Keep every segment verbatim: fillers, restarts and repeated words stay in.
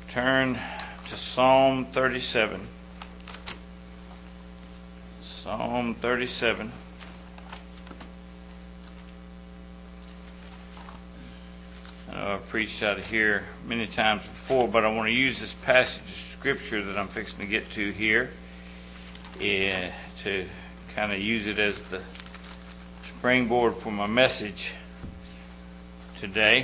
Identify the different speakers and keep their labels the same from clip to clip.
Speaker 1: turn to Psalm thirty-seven. Psalm thirty-seven. I know I've preached out of here many times before, but I want to use this passage of Scripture that I'm fixing to get to here uh, to kind of use it as the springboard for my message today.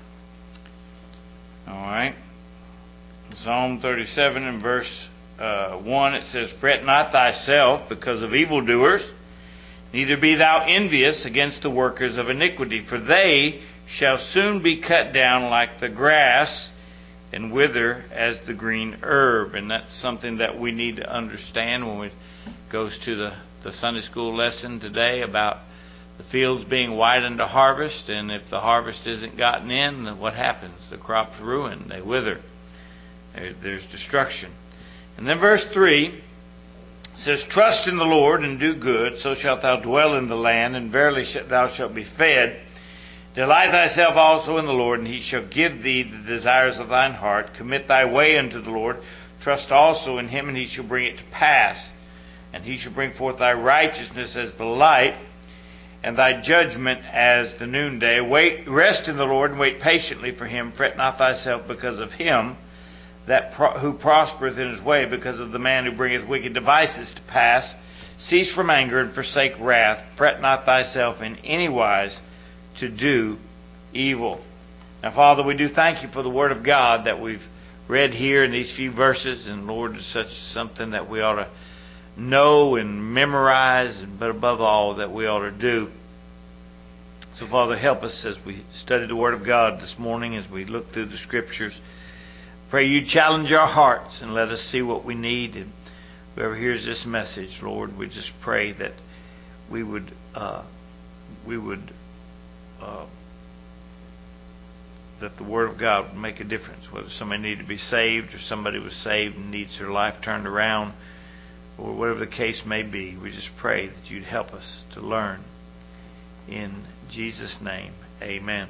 Speaker 1: All right. Psalm thirty-seven and verse uh, one, it says, "Fret not thyself because of evildoers, neither be thou envious against the workers of iniquity, for they shall soon be cut down like the grass and wither as the green herb." And that's something that we need to understand when it goes to the, the Sunday school lesson today about the fields being white unto harvest, and if the harvest isn't gotten in, then what happens? The crop's ruined. They wither. There, there's destruction. And then verse three says, "Trust in the Lord and do good, so shalt thou dwell in the land, and verily thou shalt be fed. Delight thyself also in the Lord, and he shall give thee the desires of thine heart. Commit thy way unto the Lord. Trust also in him, and he shall bring it to pass. And he shall bring forth thy righteousness as the light, and thy judgment as the noonday. Wait, rest in the Lord, and wait patiently for him. Fret not thyself because of him that pro- who prospereth in his way, because of the man who bringeth wicked devices to pass. Cease from anger and forsake wrath. Fret not thyself in any wise to do evil." Now, Father, we do thank you for the Word of God that we've read here in these few verses. And Lord, it's such something that we ought to know and memorize, but above all, that we ought to do. So, Father, help us as we study the Word of God this morning, as we look through the Scriptures. Pray you challenge our hearts and let us see what we need. And whoever hears this message, Lord, we just pray that we would uh, we would uh, that the Word of God would make a difference. Whether somebody needed to be saved or somebody was saved and needs their life turned around, or whatever the case may be, we just pray that you'd help us to learn. In Jesus' name, amen.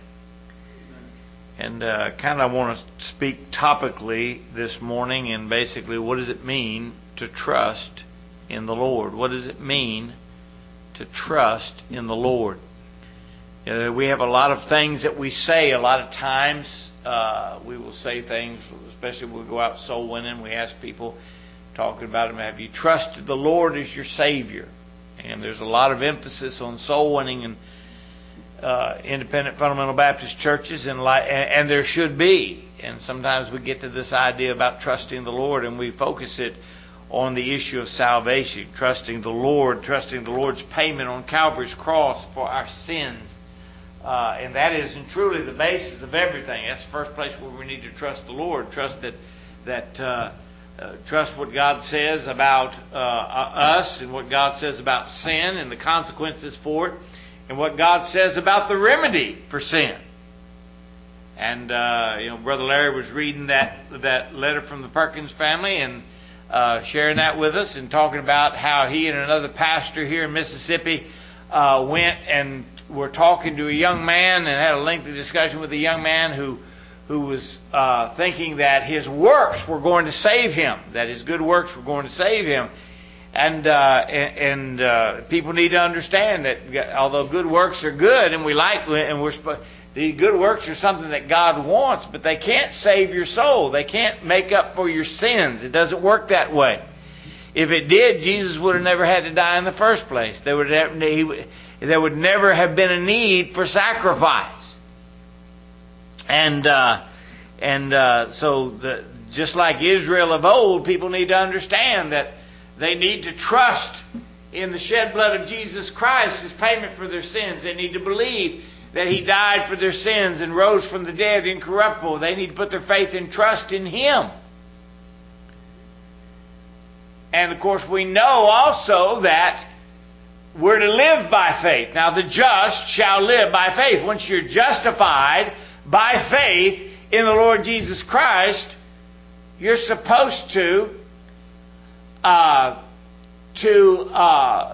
Speaker 1: And uh, kind of want to speak topically this morning, and basically, what does it mean to trust in the Lord? What does it mean to trust in the Lord? You know, we have a lot of things that we say. A lot of times, uh, we will say things, especially when we go out soul winning. We ask people, talking about them, have you trusted the Lord as your Savior? And there's a lot of emphasis on soul winning in uh, independent fundamental Baptist churches, and, li- and, and there should be. And sometimes we get to this idea about trusting the Lord, and we focus it on the issue of salvation, trusting the Lord, trusting the Lord's payment on Calvary's cross for our sins. Uh, and that is and truly the basis of everything. That's the first place where we need to trust the Lord. Trust that that. Uh, Uh, trust what God says about uh, us, and what God says about sin and the consequences for it, and what God says about the remedy for sin. And uh, you know, Brother Larry was reading that that letter from the Perkins family and uh, sharing that with us, and talking about how he and another pastor here in Mississippi uh, went and were talking to a young man and had a lengthy discussion with a young man who. who was uh, thinking that his works were going to save him, that his good works were going to save him. And uh, and, and uh, people need to understand that although good works are good, and we like, and we're the good works are something that God wants, but they can't save your soul. They can't make up for your sins. It doesn't work that way. If it did, Jesus would have never had to die in the first place. There would have, he, there would never have been a need for sacrifice. And uh, and uh, so the, just like Israel of old, people need to understand that they need to trust in the shed blood of Jesus Christ as payment for their sins. They need to believe that He died for their sins and rose from the dead incorruptible. They need to put their faith and trust in Him. And of course we know also that we're to live by faith. Now the just shall live by faith. Once you're justified by faith in the Lord Jesus Christ, you're supposed to uh, to uh,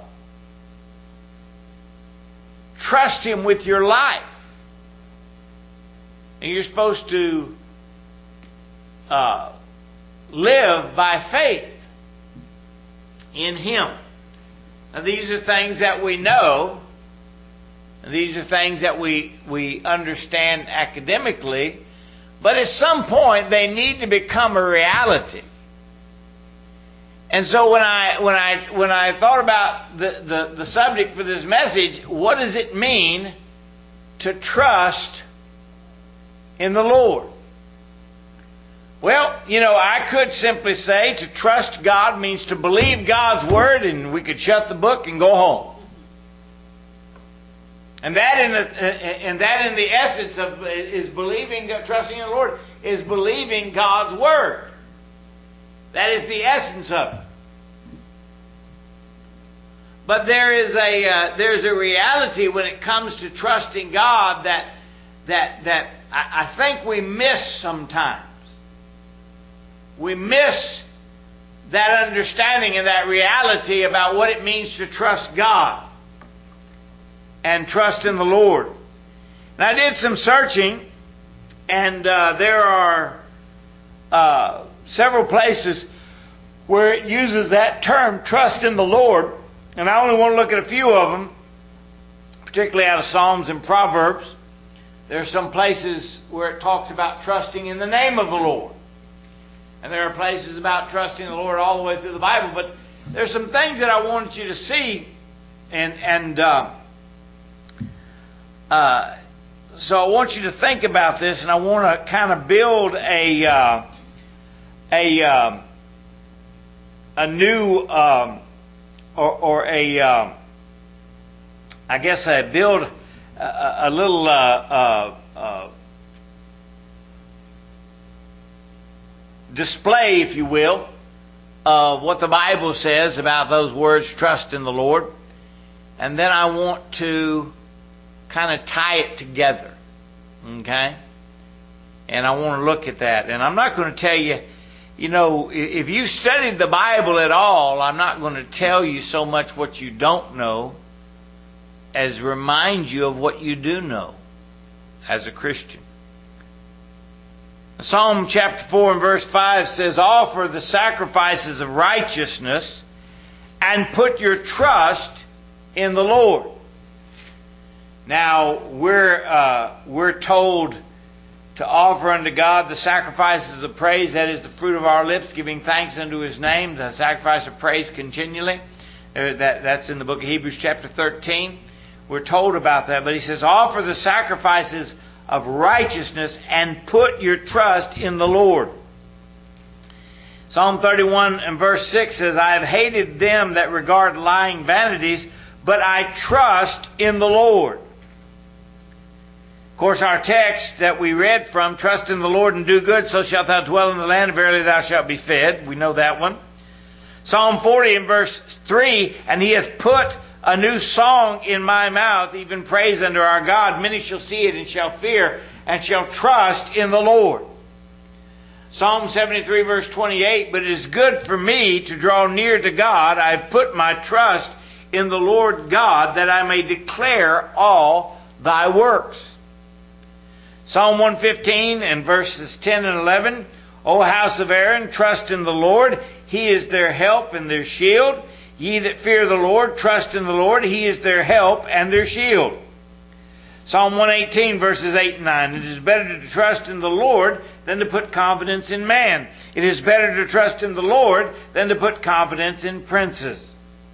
Speaker 1: trust Him with your life. And you're supposed to uh, live by faith in Him. Now, these are things that we know. These are things that we, we understand academically. But at some point, they need to become a reality. And so when I when I when I thought about the, the, the subject for this message, what does it mean to trust in the Lord? Well, you know, I could simply say to trust God means to believe God's Word, and we could shut the book and go home. And that in the, and that in the essence of is believing, trusting in the Lord, is believing God's Word. That is the essence of it. But there is a uh, there's a reality when it comes to trusting God that that that I, I think we miss sometimes. We miss that understanding and that reality about what it means to trust God and trust in the Lord. And I did some searching, and uh, there are uh, several places where it uses that term, trust in the Lord. And I only want to look at a few of them, particularly out of Psalms and Proverbs. There are some places where it talks about trusting in the name of the Lord. And there are places about trusting the Lord all the way through the Bible. But there's some things that I wanted you to see. And, and uh, uh, so I want you to think about this. And I want to kind of build a, uh, a, um, a new, um, or, or a, um, I guess I build a, a little, uh, uh, uh, display, if you will, of what the Bible says about those words, trust in the Lord. And then I want to kind of tie it together. Okay? And I want to look at that. And I'm not going to tell you, you know, if you studied the Bible at all, I'm not going to tell you so much what you don't know as remind you of what you do know as a Christian. Psalm chapter four and verse five says, offer the sacrifices of righteousness and put your trust in the Lord. Now, we're, uh, we're told to offer unto God the sacrifices of praise, that is the fruit of our lips, giving thanks unto His name, the sacrifice of praise continually. Uh, that, that's in the book of Hebrews chapter thirteen. We're told about that, but he says, offer the sacrifices of righteousness and put your trust in the Lord. Psalm thirty-one and verse six says, I have hated them that regard lying vanities, but I trust in the Lord. Of course, our text that we read from, trust in the Lord and do good, so shalt thou dwell in the land, and verily thou shalt be fed. We know that one. Psalm forty and verse three, and he hath put a new song in my mouth, even praise unto our God. Many shall see it and shall fear and shall trust in the Lord. Psalm seventy-three verse twenty-eight, but it is good for me to draw near to God. I have put my trust in the Lord God, that I may declare all thy works. Psalm one fifteen and verses ten and eleven, O house of Aaron, trust in the Lord. He is their help and their shield. Ye that fear the Lord, trust in the Lord. He is their help and their shield. Psalm one eighteen verses eight and nine. It is better to trust in the Lord than to put confidence in man. It is better to trust in the Lord than to put confidence in princes.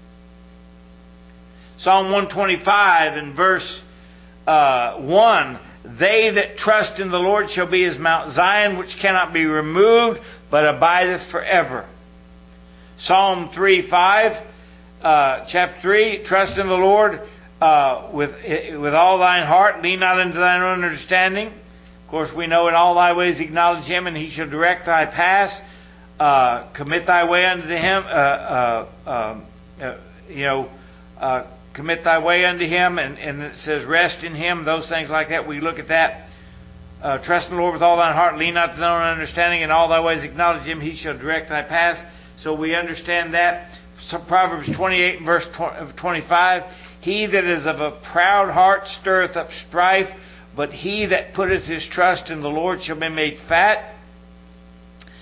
Speaker 1: Psalm one twenty-five and verse uh, one. They that trust in the Lord shall be as Mount Zion, which cannot be removed, but abideth forever. Psalm three five. Uh, chapter three, trust in the Lord uh, with with all thine heart, lean not into thine own understanding. Of course, we know in all thy ways acknowledge Him, and He shall direct thy paths. Uh, commit thy way unto Him. Uh, uh, uh, uh, you know, uh, commit thy way unto Him, and, and it says rest in Him. Those things like that. We look at that. Uh, trust in the Lord with all thine heart, lean not to thine own understanding, in all thy ways acknowledge Him. He shall direct thy paths. So we understand that. So Proverbs twenty-eight and verse twenty-five, he that is of a proud heart stirreth up strife, but he that putteth his trust in the Lord shall be made fat.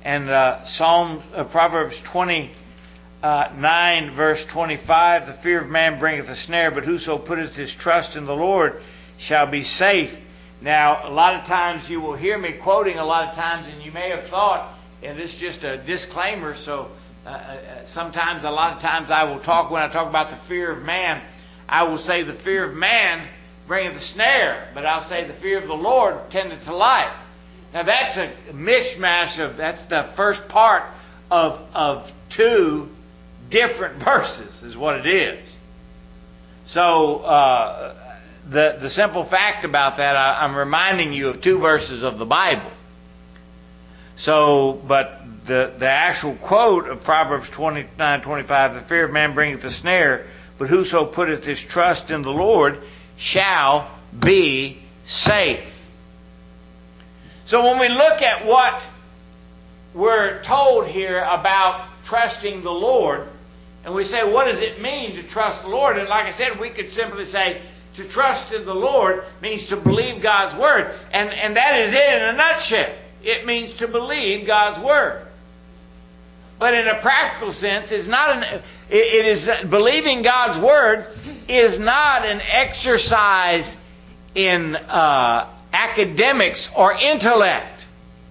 Speaker 1: And uh, Psalm, uh, Proverbs twenty-nine, verse twenty-five, the fear of man bringeth a snare, but whoso putteth his trust in the Lord shall be safe. Now, a lot of times you will hear me quoting a lot of times, and you may have thought, and it's just a disclaimer, so uh, uh, sometimes, a lot of times I will talk, when I talk about the fear of man, I will say the fear of man bringeth a snare, but I'll say the fear of the Lord tendeth to life. Now that's a mishmash of, that's the first part of, of two different verses is what it is. So, uh, The, the simple fact about that, I, I'm reminding you of two verses of the Bible. So, but the, the actual quote of Proverbs twenty-nine twenty-five, the fear of man bringeth a snare, but whoso putteth his trust in the Lord shall be safe. So when we look at what we're told here about trusting the Lord, and we say, what does it mean to trust the Lord? And like I said, we could simply say, to trust in the Lord means to believe God's Word. And, and that is it in a nutshell. It means to believe God's Word. But in a practical sense, it's not an, it, it is believing God's Word is not an exercise in uh, academics or intellect.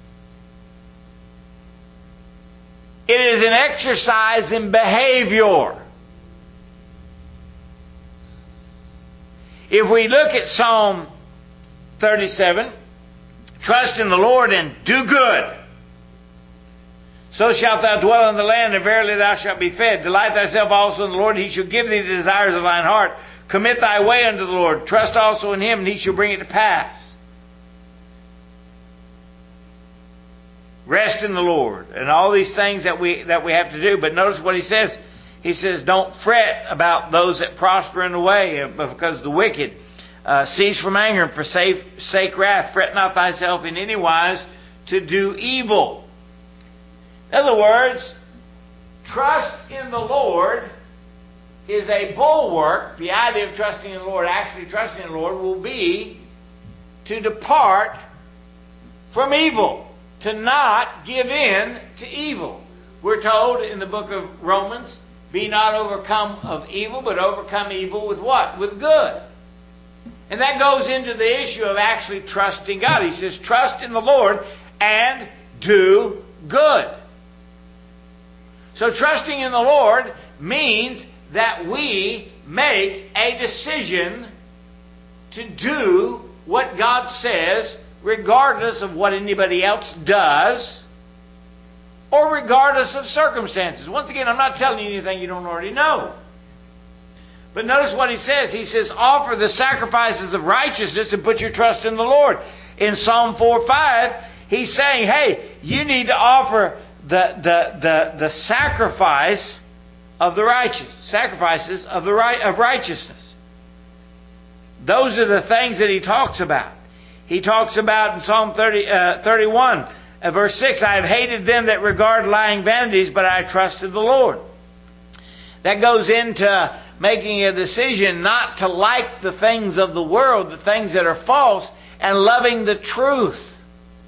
Speaker 1: It is an exercise in behavior. If we look at Psalm thirty-seven, trust in the Lord and do good. So shalt thou dwell in the land, and verily thou shalt be fed. Delight thyself also in the Lord, and he shall give thee the desires of thine heart. Commit thy way unto the Lord. Trust also in him, and he shall bring it to pass. Rest in the Lord. And all these things that we that we have to do. But notice what he says. He says, don't fret about those that prosper in the way, because the wicked. Uh, cease from anger and forsake wrath. Fret not thyself in any wise to do evil. In other words, trust in the Lord is a bulwark. The idea of trusting in the Lord, actually trusting in the Lord, will be to depart from evil, to not give in to evil. We're told in the book of Romans, be not overcome of evil, but overcome evil with what? With good. And that goes into the issue of actually trusting God. He says, trust in the Lord and do good. So trusting in the Lord means that we make a decision to do what God says, regardless of what anybody else does, or regardless of circumstances. Once again, I'm not telling you anything you don't already know. But notice what he says. He says, offer the sacrifices of righteousness and put your trust in the Lord. In Psalm four five, he's saying, hey, you need to offer the, the, the, the sacrifice of the righteous, sacrifices of the right of righteousness. Those are the things that he talks about. He talks about in Psalm thirty, uh, thirty-one, uh, verse six, I have hated them that regard lying vanities, but I trusted the Lord. That goes into making a decision not to like the things of the world, the things that are false, and loving the truth.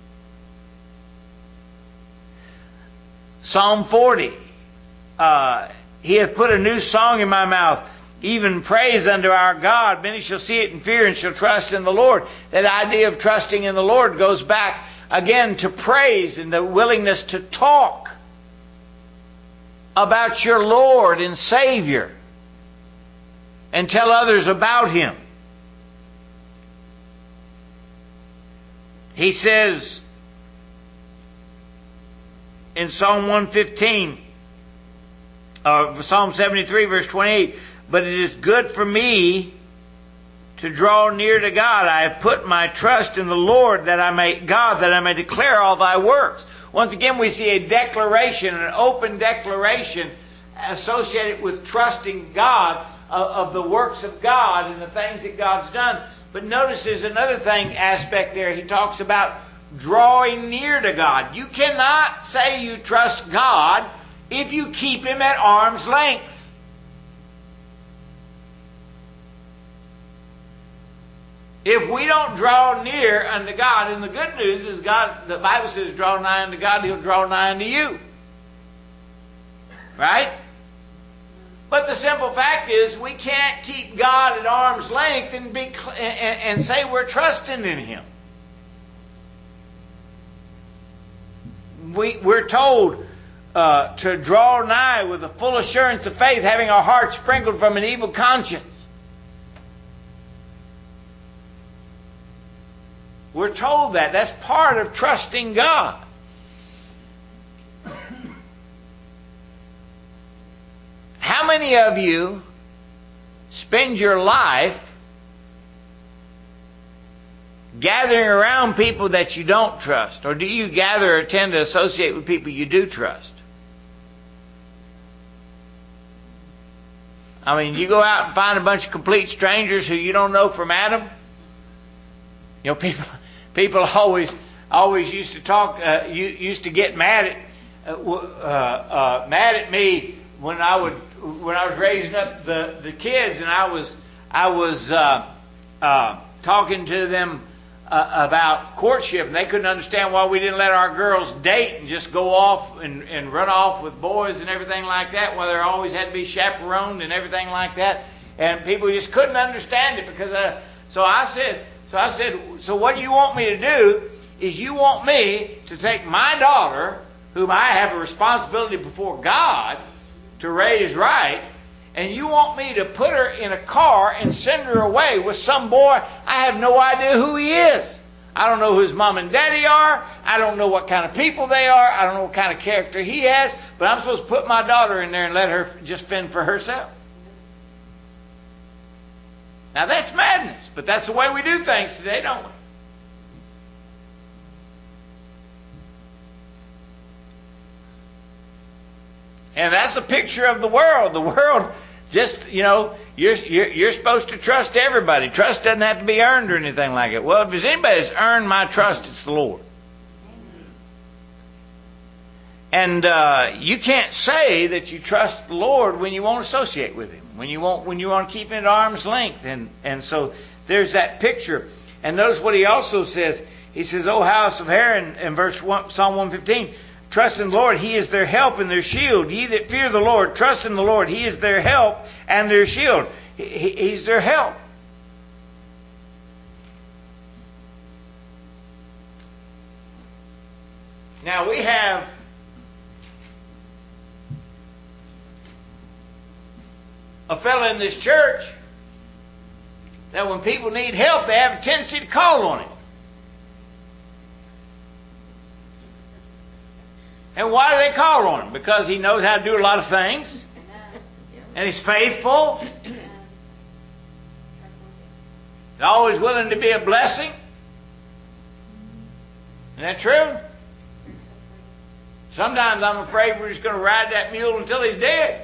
Speaker 1: Psalm forty, uh, he hath put a new song in my mouth, even praise unto our God. Many shall see it and fear and shall trust in the Lord. That idea of trusting in the Lord goes back again to praise and the willingness to talk about your Lord and Savior and tell others about Him. He says in Psalm one fifteen, uh, Psalm seventy-three, verse twenty-eight, but it is good for me to draw near to God. I have put my trust in the Lord, that I may, God, that I may declare all thy works. Once again, we see a declaration, an open declaration associated with trusting God of, of the works of God and the things that God's done. But notice there's another thing, aspect there. He talks about drawing near to God. You cannot say you trust God if you keep Him at arm's length. if we don't draw near unto God, and the good news is God, the Bible says, draw nigh unto God, He'll draw nigh unto you. Right? But the simple fact is, we can't keep God at arm's length and be and, and say we're trusting in Him. We, we're told uh, to draw nigh with a full assurance of faith, having our hearts sprinkled from an evil conscience. We're told that. That's part of trusting God. How many of you spend your life gathering around people that you don't trust? Or do you gather or tend to associate with people you do trust? I mean, you go out and find a bunch of complete strangers who you don't know from Adam. You know, people people always always used to talk, uh, used to get mad at uh, uh, uh, mad at me when I would when I was raising up the, the kids, and I was I was uh, uh, talking to them uh, about courtship, and they couldn't understand why we didn't let our girls date and just go off and, and run off with boys and everything like that, why there always had to be chaperoned and everything like that, and people just couldn't understand it because uh, so I said. So I said, so what you want me to do is you want me to take my daughter, whom I have a responsibility before God to raise right, and you want me to put her in a car and send her away with some boy I have no idea who he is. I don't know who his mom and daddy are. I don't know what kind of people they are. I don't know what kind of character he has. But I'm supposed to put my daughter in there and let her just fend for herself. Now that's madness, but that's the way we do things today, don't we? And that's a picture of the world. The world just, you know, you're, you're, you're supposed to trust everybody. Trust doesn't have to be earned or anything like it. Well, if there's anybody that's earned my trust, it's the Lord. And uh, you can't say that you trust the Lord when you won't associate with Him, when you won't, when you want to keep Him at arm's length. And and so there's that picture. And notice what he also says. He says, "O house of Aaron," in verse one, Psalm one fifteen, "trust in the Lord; He is their help and their shield. Ye that fear the Lord, trust in the Lord; He is their help and their shield." He, he, he's their help. Now we have a fellow in this church that when people need help, they have a tendency to call on him. And why do they call on him? Because he knows how to do a lot of things. And he's faithful. He's always willing to be a blessing. Isn't that true? Sometimes I'm afraid we're just going to ride that mule until he's dead.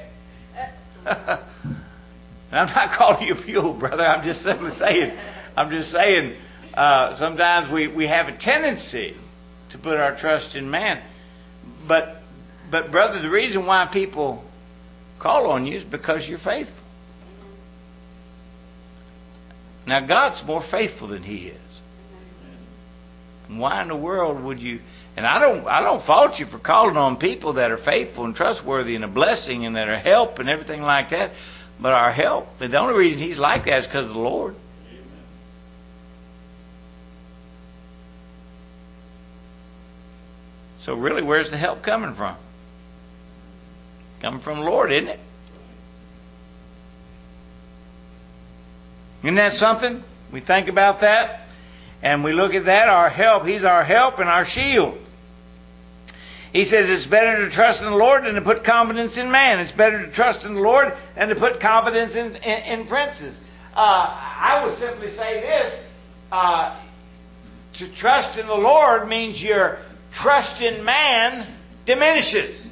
Speaker 1: I'm not calling you a mule, brother. I'm just simply saying, I'm just saying, uh, sometimes we, we have a tendency to put our trust in man. But, but brother, the reason why people call on you is because you're faithful. Now, God's more faithful than He is. Why in the world would you? And I don't, I don't fault you for calling on people that are faithful and trustworthy and a blessing and that are help and everything like that. But our help, the only reason He's like that is because of the Lord. Amen. So really, where's the help coming from? Coming from the Lord, isn't it? Isn't that something? We think about that and we look at that, our help. He's our help and our shield. He says it's better to trust in the Lord than to put confidence in man. It's better to trust in the Lord than to put confidence in, in, in princes. Uh, I would simply say this. Uh, to trust in the Lord means your trust in man diminishes.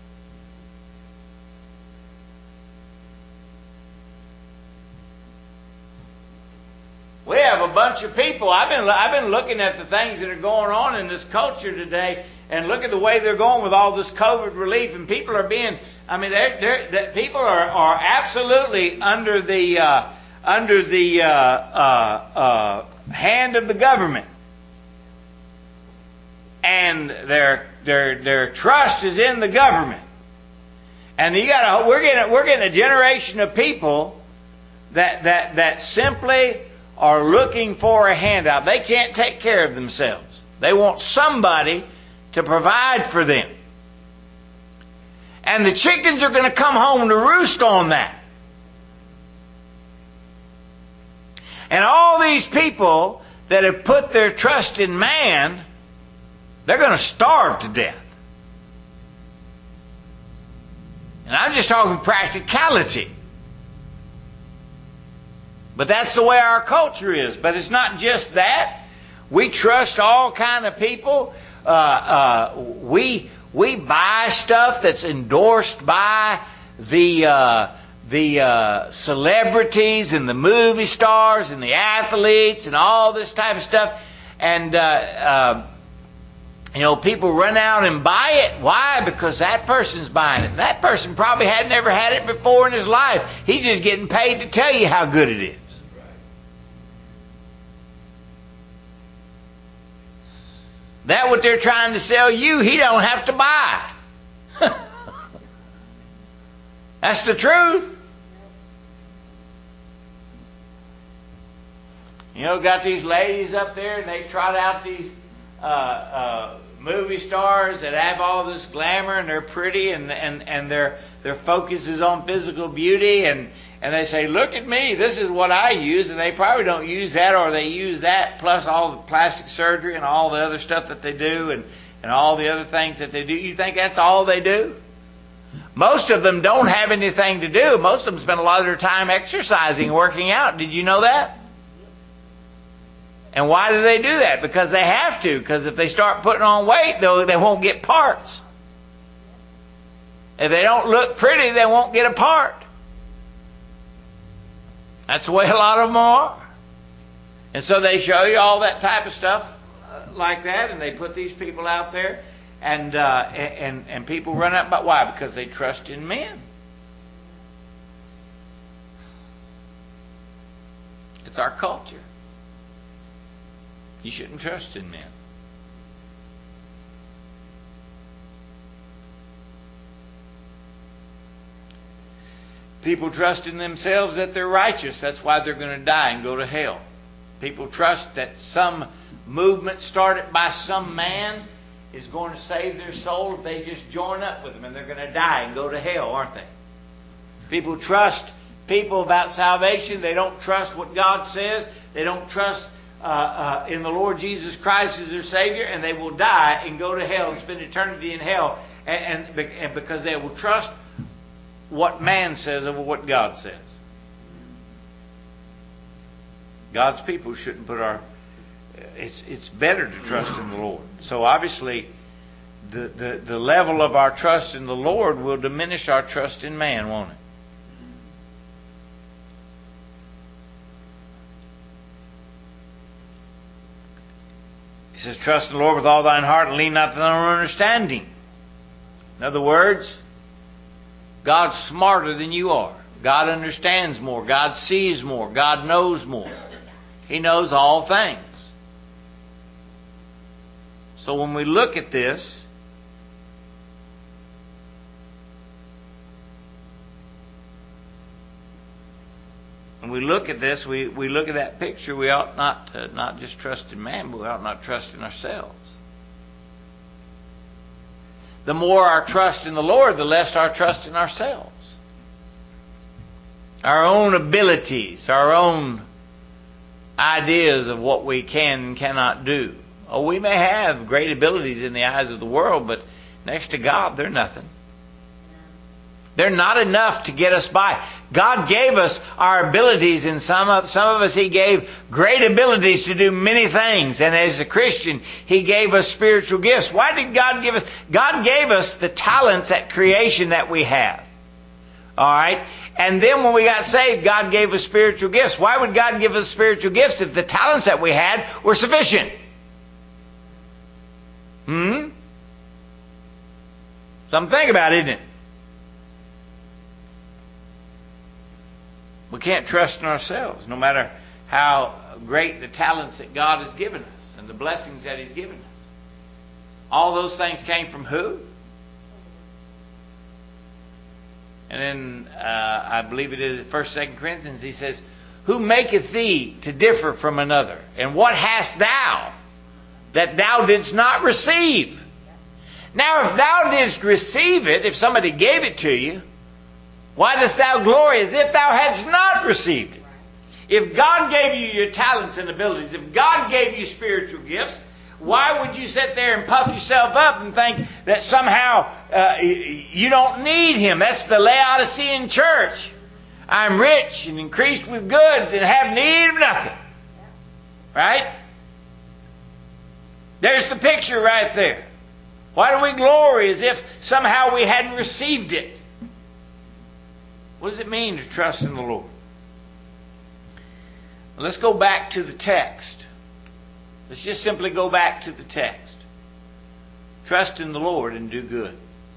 Speaker 1: We have a bunch of people. I've been I've been looking at the things that are going on in this culture today, and look at the way they're going with all this COVID relief, and people are being. I mean, they're, they're, that people are, are absolutely under the uh, under the uh, uh, uh, hand of the government. And their their their trust is in the government. And you got we're getting we're getting a generation of people that that that simply are looking for a handout. They can't take care of themselves. They want somebody to provide for them. And the chickens are going to come home to roost on that. And all these people that have put their trust in man, they're going to starve to death. And I'm just talking practicality. But that's the way our culture is. But it's not just that. We trust all kind of people. Uh, uh, we we buy stuff that's endorsed by the uh, the uh, celebrities and the movie stars and the athletes and all this type of stuff. And uh, uh, you know, people run out and buy it. Why? Because that person's buying it. That person probably had never had it before in his life. He's just getting paid to tell you how good it is. That what they're trying to sell you, he don't have to buy. That's the truth. You know, got these ladies up there and they trot out these uh, uh, movie stars that have all this glamour and they're pretty and, and, and their their focus is on physical beauty and, and they say, look at me, this is what I use, and they probably don't use that, or they use that plus all the plastic surgery and all the other stuff that they do and, and all the other things that they do. You think that's all they do? Most of them don't have anything to do. Most of them spend a lot of their time exercising, working out. Did you know that? And why do they do that? Because they have to. Because if they start putting on weight, though, they won't get parts. If they don't look pretty, they won't get a part. That's the way a lot of them are. And so they show you all that type of stuff uh, like that, and they put these people out there, and uh, and and people run up. But why? Because they trust in men. It's our culture. You shouldn't trust in men. People trust in themselves that they're righteous. That's why they're going to die and go to hell. People trust that some movement started by some man is going to save their soul if they just join up with them, and they're going to die and go to hell, aren't they? People trust people about salvation. They don't trust what God says. They don't trust uh, uh, in the Lord Jesus Christ as their Savior, and they will die and go to hell and spend eternity in hell, and, and, and because they will trust what man says over what God says. God's people shouldn't put our... It's it's better to trust in the Lord. So obviously, the, the, the level of our trust in the Lord will diminish our trust in man, won't it? He says, trust in the Lord with all thine heart and lean not to thine own understanding. In other words, God's smarter than you are. God understands more. God sees more. God knows more. He knows all things. So when we look at this, when we look at this, we, we look at that picture, we ought not to not just trust in man, but we ought not trust in ourselves. The more our trust in the Lord, the less our trust in ourselves. Our own abilities, our own ideas of what we can and cannot do. Oh, we may have great abilities in the eyes of the world, but next to God, they're nothing. They're not enough to get us by. God gave us our abilities, and some of, some of us He gave great abilities to do many things. And as a Christian, He gave us spiritual gifts. Why did God give us? God gave us the talents at creation that we have. All right? And then when we got saved, God gave us spiritual gifts. Why would God give us spiritual gifts if the talents that we had were sufficient? Hmm? Something to think about, isn't it? We can't trust in ourselves. No matter how great the talents that God has given us and the blessings that He's given us. All those things came from who? And then uh, I believe it is First, Second Corinthians. He says, "Who maketh thee to differ from another? And what hast thou that thou didst not receive?" Now, if thou didst receive it, if somebody gave it to you, why dost thou glory as if thou hadst not received it? If God gave you your talents and abilities, if God gave you spiritual gifts, why would you sit there and puff yourself up and think that somehow uh, you don't need Him? That's the Laodicean church. I'm rich and increased with goods and have need of nothing. Right? There's the picture right there. Why do we glory as if somehow we hadn't received it? What does it mean to trust in the Lord? Well, let's go back to the text. Let's just simply go back to the text. Trust in the Lord and do good.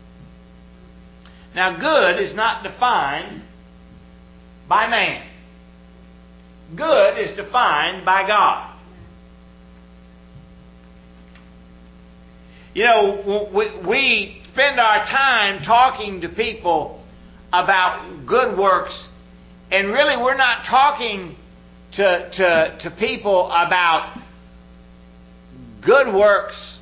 Speaker 1: Now, good is not defined by man. Good is defined by God. You know, we, we spend our time talking to people about good works, and really we're not talking to, to, to people about good works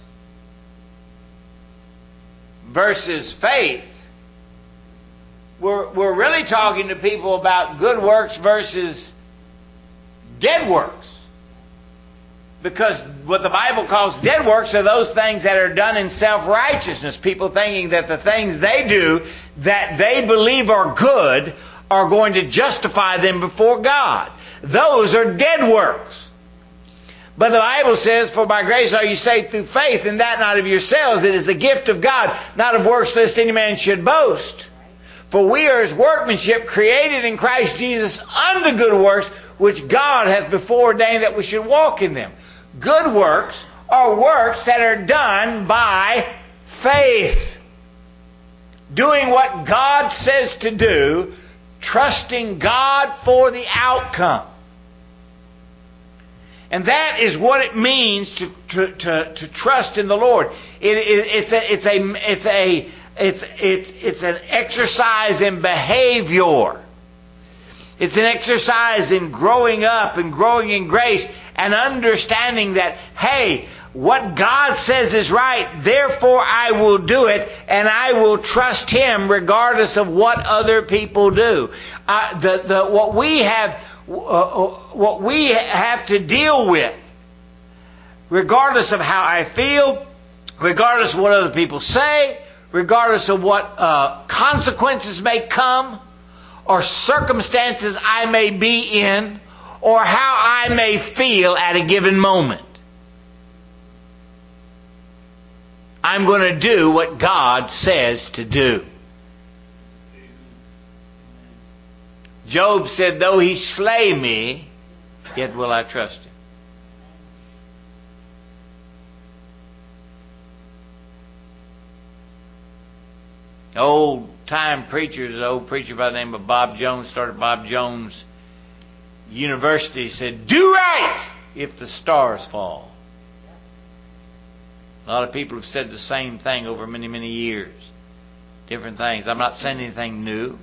Speaker 1: versus faith. We're, we're really talking to people about good works versus dead works. Because what the Bible calls dead works are those things that are done in self-righteousness. People thinking that the things they do that they believe are good are going to justify them before God. Those are dead works. But the Bible says, "For by grace are you saved through faith, and that not of yourselves. It is the gift of God, not of works, lest any man should boast. For we are His workmanship, created in Christ Jesus unto good works, which God hath before ordained that we should walk in them." Good works are works that are done by faith. Doing what God says to do, trusting God for the outcome. And that is what it means to to, to, to trust in the Lord. It, it, it's a it's a it's a it's it's it's an exercise in behavior. It's an exercise in growing up and growing in grace and understanding that, hey, what God says is right, therefore I will do it, and I will trust Him regardless of what other people do. Uh, the the what we have uh, what we have to deal with, regardless of how I feel, regardless of what other people say, regardless of what uh, consequences may come, or circumstances I may be in, or how I may feel at a given moment, I'm going to do what God says to do. Job said, "Though He slay me, yet will I trust Him." Old time preachers, an old preacher by the name of Bob Jones, started Bob Jones University, said, "Do right if the stars fall." A lot of people have said the same thing over many, many years. Different things. I'm not saying anything new.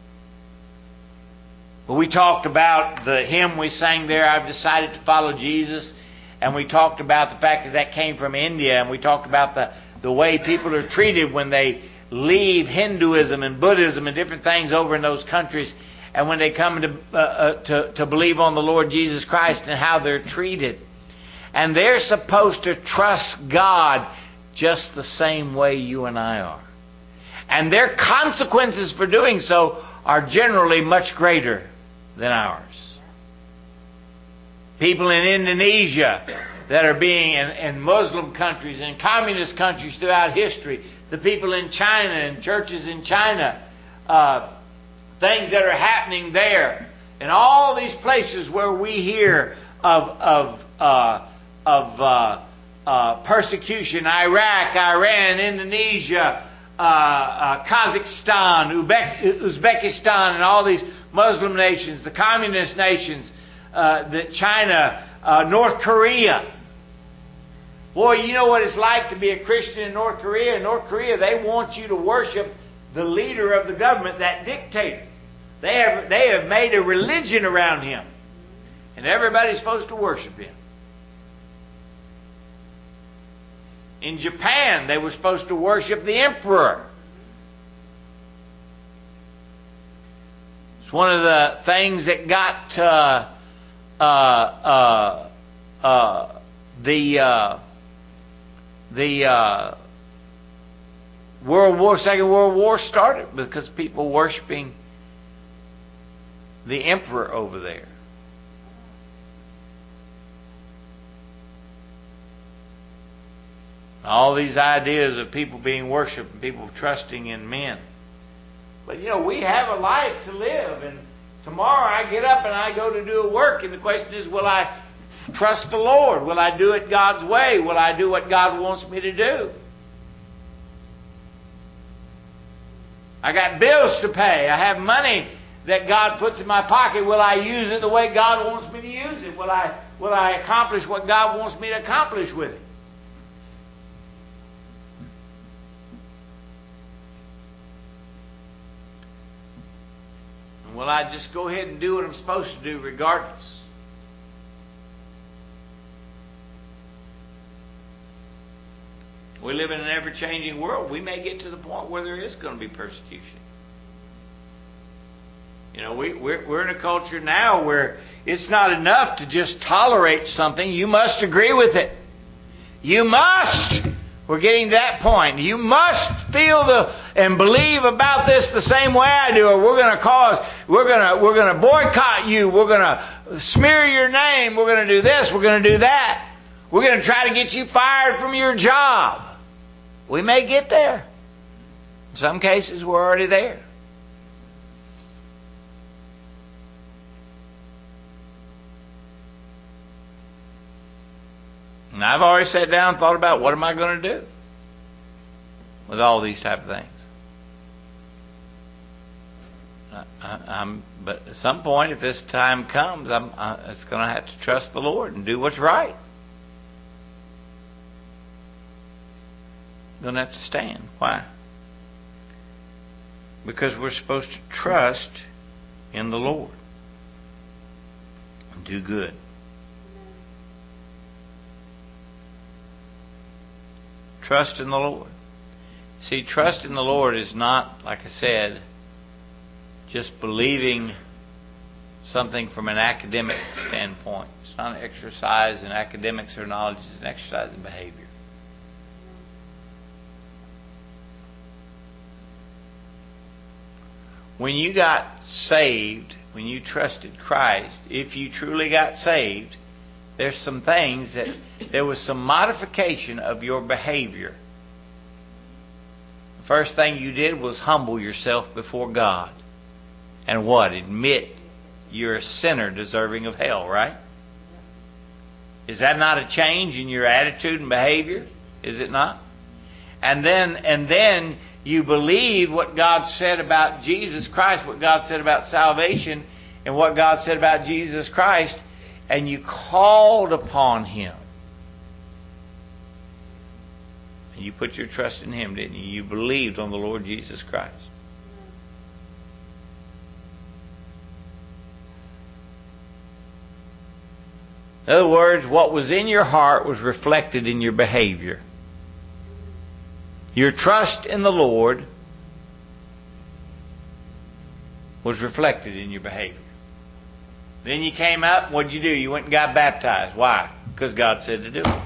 Speaker 1: But we talked about the hymn we sang there, "I've decided to follow Jesus." And we talked about the fact that that came from India. And we talked about the, the way people are treated when they leave Hinduism and Buddhism and different things over in those countries, and when they come to, uh, uh, to to believe on the Lord Jesus Christ, and how they're treated. And they're supposed to trust God just the same way you and I are. And their consequences for doing so are generally much greater than ours. People in Indonesia that are being in, in Muslim countries and communist countries throughout history, the people in China and churches in China, uh, things that are happening there, and all these places where we hear of of uh, of uh, uh, persecution: Iraq, Iran, Indonesia, uh, uh, Kazakhstan, Uzbek, Uzbekistan, and all these Muslim nations, the communist nations, uh, the China, uh, North Korea. Boy, you know what it's like to be a Christian in North Korea. In North Korea, they want you to worship the leader of the government, that dictator. They have, they have made a religion around him. And everybody's supposed to worship him. In Japan, they were supposed to worship the emperor. It's one of the things that got uh, uh, uh, uh, the uh, the uh, World War, Second World War started, because people worshiping the emperor over there. All these ideas of people being worshipped and people trusting in men. But you know, we have a life to live, and tomorrow I get up and I go to do a work, and the question is, will I trust the Lord? Will I do it God's way? Will I do what God wants me to do? I got bills to pay. I have money that God puts in my pocket. Will I use it the way God wants me to use it? Will I, will I accomplish what God wants me to accomplish with it? And will I just go ahead and do what I'm supposed to do regardless? We live in an ever-changing world. We may get to the point where there is going to be persecution. You know, we, we're, we're in a culture now where it's not enough to just tolerate something. You must agree with it. You must. We're getting to that point. You must feel the and believe about this the same way I do, or we're going to cause, we're going to we're going to boycott you. We're going to smear your name. We're going to do this. We're going to do that. We're going to try to get you fired from your job. We may get there. In some cases, we're already there. And I've already sat down and thought about, what am I going to do with all these type of things? I, I, I'm, but at some point, if this time comes, I'm I, it's going to have to trust the Lord and do what's right. I'm going to have to stand. Why? Because we're supposed to trust in the Lord and do good. Trust in the Lord. See, trust in the Lord is not, like I said, just believing something from an academic standpoint. It's not an exercise in academics or knowledge. It's an exercise in behavior. When you got saved, when you trusted Christ, if you truly got saved, there's some things that there was some modification of your behavior. The first thing you did was humble yourself before God. And what? Admit you're a sinner deserving of hell, right? Is that not a change in your attitude and behavior? Is it not? And then, and then you believed what God said about Jesus Christ, what God said about salvation, and what God said about Jesus Christ, and you called upon Him. And you put your trust in Him, didn't you? You believed on the Lord Jesus Christ. In other words, what was in your heart was reflected in your behavior. Your trust in the Lord was reflected in your behavior. Then you came up, what'd you do? You went and got baptized. Why? Because God said to do it.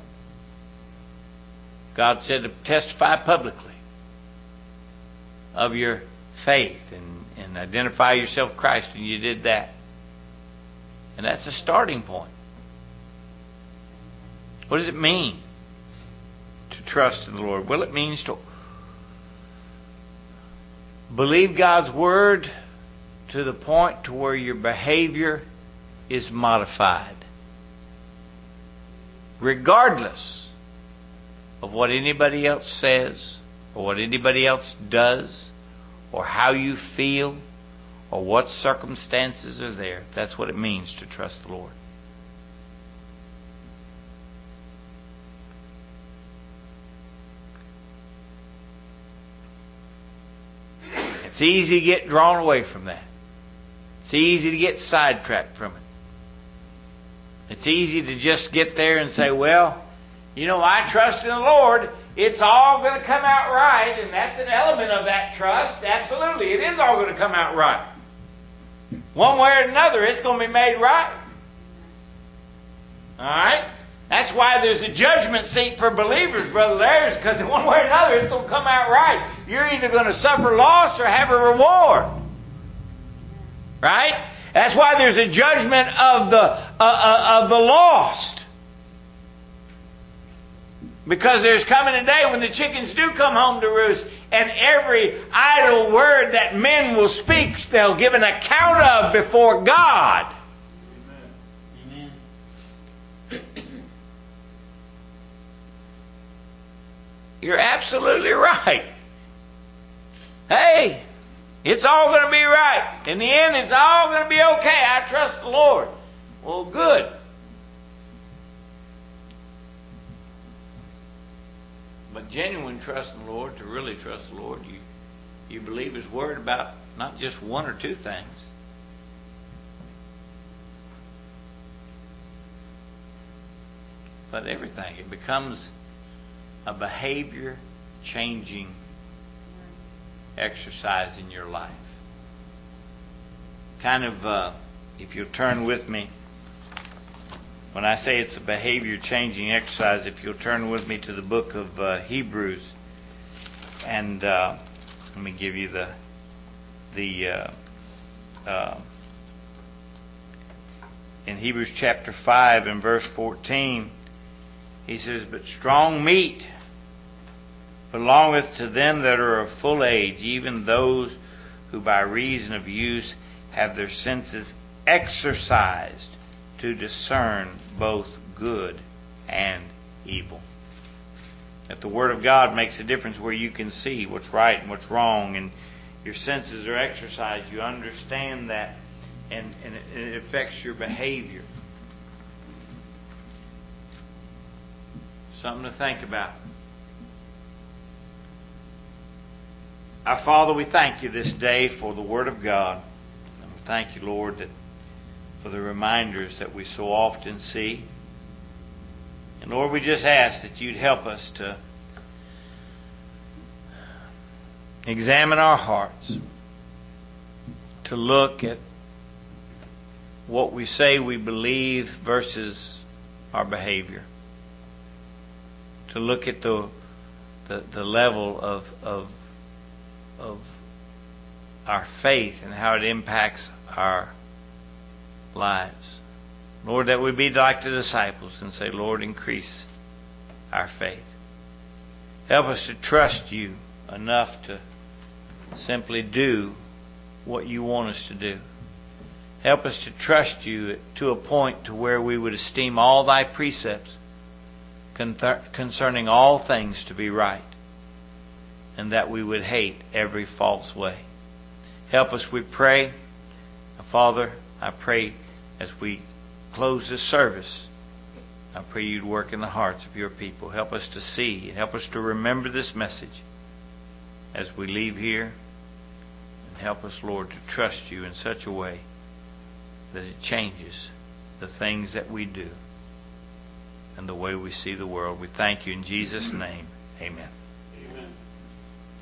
Speaker 1: God said to testify publicly of your faith and, and identify yourself with Christ, and you did that. And that's a starting point. What does it mean to trust in the Lord? Well, it means to believe God's Word to the point to where your behavior is modified, regardless of what anybody else says or what anybody else does or how you feel or what circumstances are there. That's what it means to trust the Lord. It's easy to get drawn away from that. It's easy to get sidetracked from it. It's easy to just get there and say, well, you know, I trust in the Lord. It's all going to come out right, and that's an element of that trust. Absolutely, it is all going to come out right. One way or another, it's going to be made right. All right? That's why there's a judgment seat for believers, Brother Larry, because one way or another, it's going to come out right. You're either going to suffer loss or have a reward. Right? That's why there's a judgment of the uh, uh, of the lost. Because there's coming a day when the chickens do come home to roost, and every idle word that men will speak, they'll give an account of before God. Amen. Amen. You're absolutely right. Hey, it's all going to be right. In the end, it's all going to be okay. I trust the Lord. Well, good. But genuine trust in the Lord, to really trust the Lord, you, you believe His Word about not just one or two things. But everything. It becomes a behavior-changing exercise in your life. Kind of, uh, if you'll turn with me, when I say it's a behavior-changing exercise, if you'll turn with me to the book of uh, Hebrews, and uh, let me give you the the uh, uh, in Hebrews chapter five and verse fourteen, he says, "But strong meat belongeth to them that are of full age, even those who by reason of use have their senses exercised to discern both good and evil." That the Word of God makes a difference where you can see what's right and what's wrong, and your senses are exercised. You understand that, and, and it, it affects your behavior. Something to think about. Our Father, we thank you this day for the Word of God. And we thank you, Lord, that for the reminders that we so often see. And Lord, we just ask that you'd help us to examine our hearts, to look at what we say we believe versus our behavior, to look at the the, the level of, of of our faith and how it impacts our lives. Lord, that we be like the disciples and say, Lord, increase our faith. Help us to trust you enough to simply do what you want us to do. Help us to trust you to a point to where we would esteem all thy precepts concerning all things to be right, and that we would hate every false way. Help us, we pray. Father, I pray as we close this service, I pray you'd work in the hearts of your people. Help us to see and help us to remember this message as we leave here. And help us, Lord, to trust you in such a way that it changes the things that we do and the way we see the world. We thank you in Jesus' name. Amen.